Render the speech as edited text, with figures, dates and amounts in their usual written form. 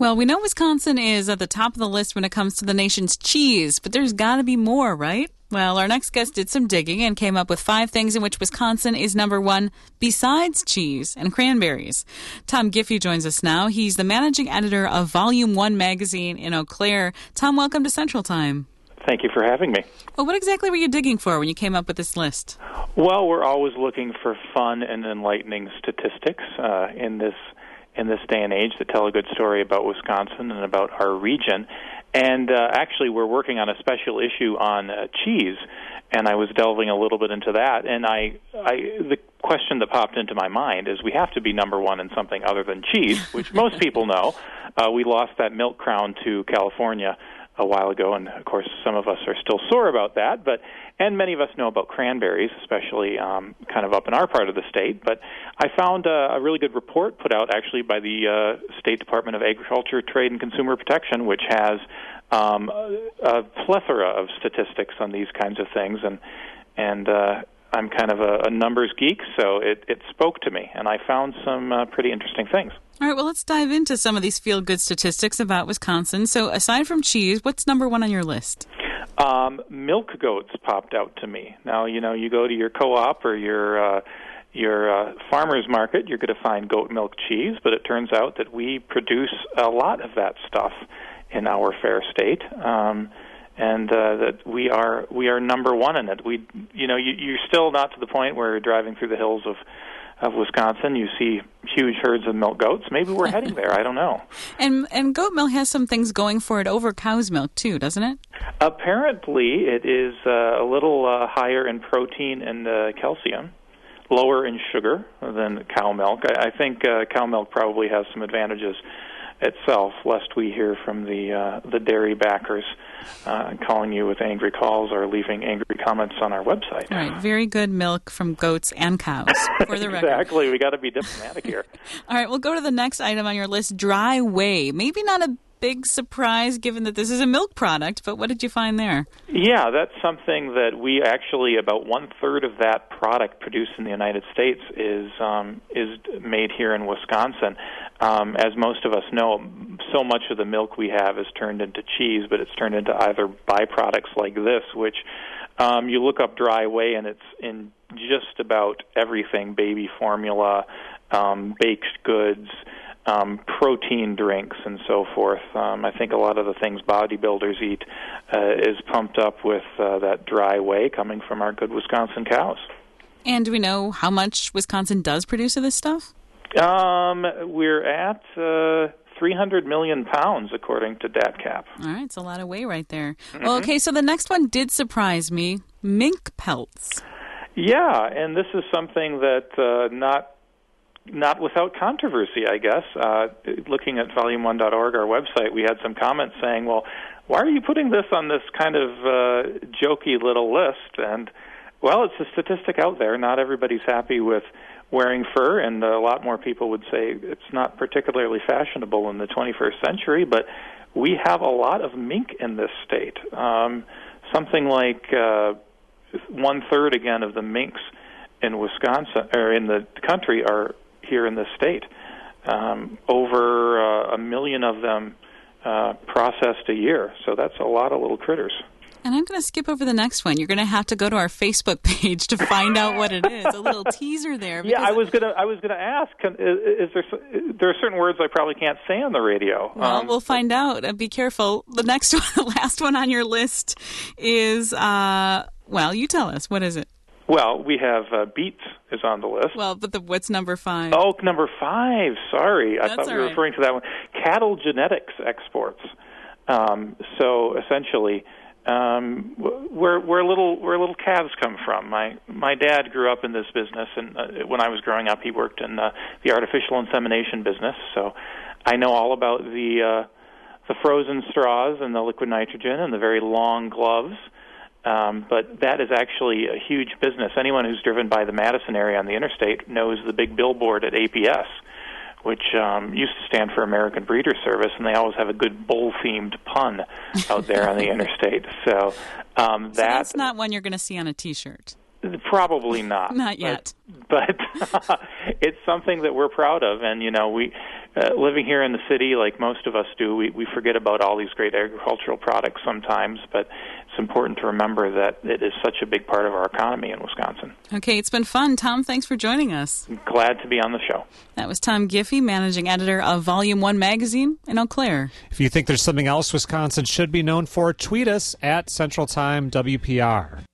Well, we know Wisconsin is at the top of the list when it comes to the nation's cheese, but there's got to be more, right? Well, our next guest did some digging and came up with 5 things in which Wisconsin is number 1 besides cheese and cranberries. Tom Giffey joins us now. He's the managing editor of Volume 1 magazine in Eau Claire. Tom, welcome to Central Time. Thank you for having me. Well, what exactly were you digging for when you came up with this list? Well, we're always looking for fun and enlightening statistics in this day and age that tell a good story about Wisconsin and about our region. And actually, we're working on a special issue on cheese, and I was delving a little bit into that. And the question that popped into my mind is we have to be number 1 in something other than cheese, which most people know. We lost that milk crown to California a while ago, and of course some of us are still sore about that, and many of us know about cranberries, especially kind of up in our part of the state. But I found a really good report put out actually by the State Department of Agriculture, Trade, and Consumer Protection, which has a plethora of statistics on these kinds of things, and I'm kind of a numbers geek, so it spoke to me, and I found some pretty interesting things. All right, well, let's dive into some of these feel-good statistics about Wisconsin. So aside from cheese, what's number 1 on your list? Milk goats popped out to me. Now, you go to your co-op or your farmer's market, you're going to find goat milk cheese, but it turns out that we produce a lot of that stuff in our fair state. And that we are number 1 in it. You're still not to the point where you're driving through the hills of Wisconsin, you see huge herds of milk goats. Maybe we're heading there. I don't know. And goat milk has some things going for it over cow's milk too, doesn't it? Apparently, it is a little higher in protein and calcium, lower in sugar than cow milk. I think cow milk probably has some advantages itself, lest we hear from the dairy backers calling you with angry calls or leaving angry comments on our website. Right. Very good milk from goats and cows, for the record. Exactly. We got to be diplomatic here. All right. We'll go to the next item on your list, dry whey. Maybe not a big surprise given that this is a milk product, but what did you find there? Yeah, that's something that we actually, about 1/3 of that product produced in the United States is made here in Wisconsin. As most of us know, so much of the milk we have is turned into cheese, but it's turned into either byproducts like this, which you look up dry whey and it's in just about everything, baby formula, baked goods, protein drinks, and so forth. I think a lot of the things bodybuilders eat is pumped up with that dry whey coming from our good Wisconsin cows. And do we know how much Wisconsin does produce of this stuff? We're at 300 million pounds, according to DATCAP. All right, it's a lot of whey right there. Mm-hmm. Well, okay, so the next one did surprise me, mink pelts. Yeah, and this is something that not without controversy, I guess. Looking at volume1.org, our website, we had some comments saying, well, why are you putting this on this kind of jokey little list? And, well, it's a statistic out there. Not everybody's happy with wearing fur, and a lot more people would say it's not particularly fashionable in the 21st century, but we have a lot of mink in this state. Something like 1/3, again, of the minks in Wisconsin, or in the country, are here in this state. Over 1 million of them processed a year, so that's a lot of little critters. And I'm going to skip over the next one. You're going to have to go to our Facebook page to find out what it is. A little teaser there. Yeah, I was going to ask. There are certain words I probably can't say on the radio. Well, we'll find out. Be careful. The next one, the last one on your list is. Well, you tell us. What is it? Well, we have beets is on the list. Well, but what's number 5? Oh, number 5. Sorry, I thought we were referring to that one. Cattle genetics exports. So essentially. Where little calves come from. My dad grew up in this business, and when I was growing up, he worked in the artificial insemination business. So I know all about the frozen straws and the liquid nitrogen and the very long gloves. But that is actually a huge business. Anyone who's driven by the Madison area on the interstate knows the big billboard at APS, which used to stand for American Breeder Service, and they always have a good bull-themed pun out there on the interstate. So that's not one you're going to see on a T-shirt. Probably not. Not yet. But it's something that we're proud of, and living here in the city, like most of us do, we forget about all these great agricultural products sometimes, but it's important to remember that it is such a big part of our economy in Wisconsin. Okay, it's been fun. Tom, thanks for joining us. Glad to be on the show. That was Tom Giffey, managing editor of Volume 1 magazine in Eau Claire. If you think there's something else Wisconsin should be known for, tweet us at Central Time WPR.